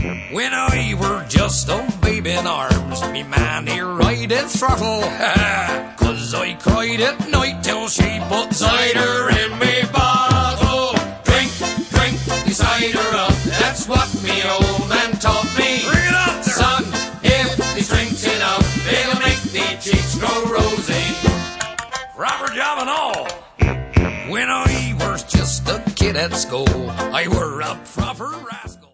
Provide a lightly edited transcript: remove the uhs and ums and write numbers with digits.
When I were just a babe in arms, me man he riding throttle. Cause I cried at night till she put cider in me bottle. Drink, drink the cider up, that's what me old man taught me. Bring it up there. Son, if these drinks enough, they'll make the cheeks grow rosy. Robert Job and all. When I was just a kid at school, I were a proper rascal.